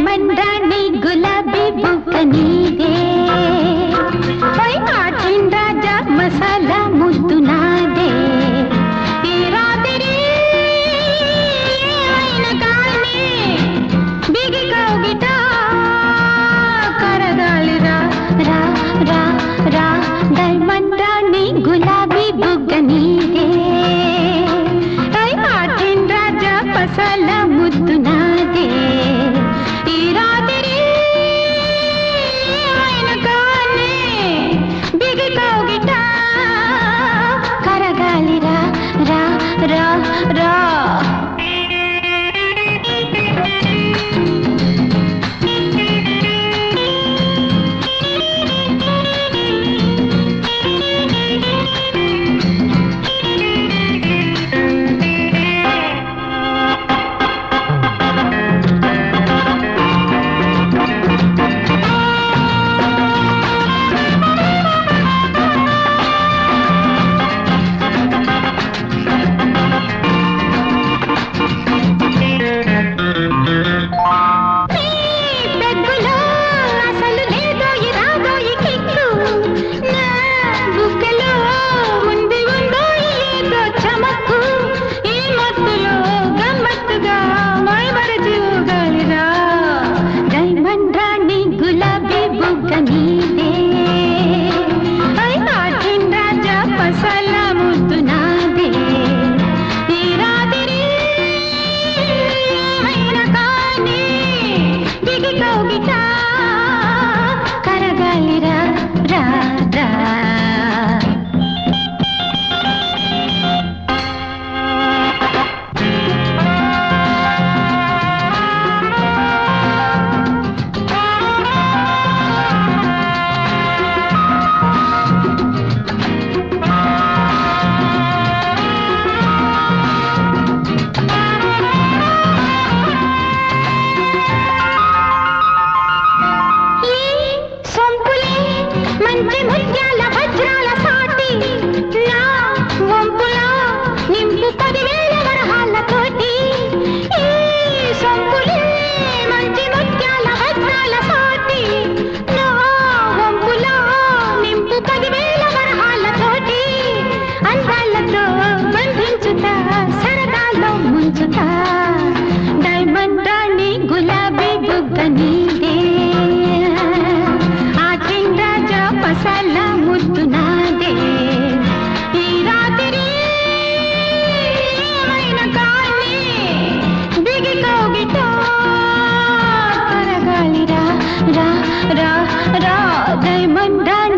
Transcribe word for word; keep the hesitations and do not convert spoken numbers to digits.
diamond రాణి గులాబీ బుగ్గ నీదే పై ఆటిన్ రాజా మసాలా ముద్దు నాదే ఈ రాత్రి ఏమైనా కానీ బిగి కౌగిట కరగాలి రా రా రా రా డైమండ్ రాణి గులాబీ బుగ్గ నీదే పై ఆటిన్ రాజా మసాలా ముద్దు నాదే ఈ రాత్రి ఏమైనా కానీ బిగి కౌగిట కరగాలి రా రా రా రా కరగాలి రా రా రా మంచి ముత్యాల వజ్రాల సాటి నా వంపులో నింపు పదివేల వరహాలతోటి ఈ సొంపులే మంచి ముత్యాల వజ్రాల సాటి నా వంపులో నింపు పదివేల వరహాలతోటి అందాలతో బంధించుతా సరదాలో ముంచుతా డైమండ్ రాణి గులాబీ బుగ్గ నీదే మసాలా ముద్దు నాదే ఈ రాత్రి ఏమైనా కానీ బిగి కౌగిట కరగాలి రా రా రా రా డైమండ్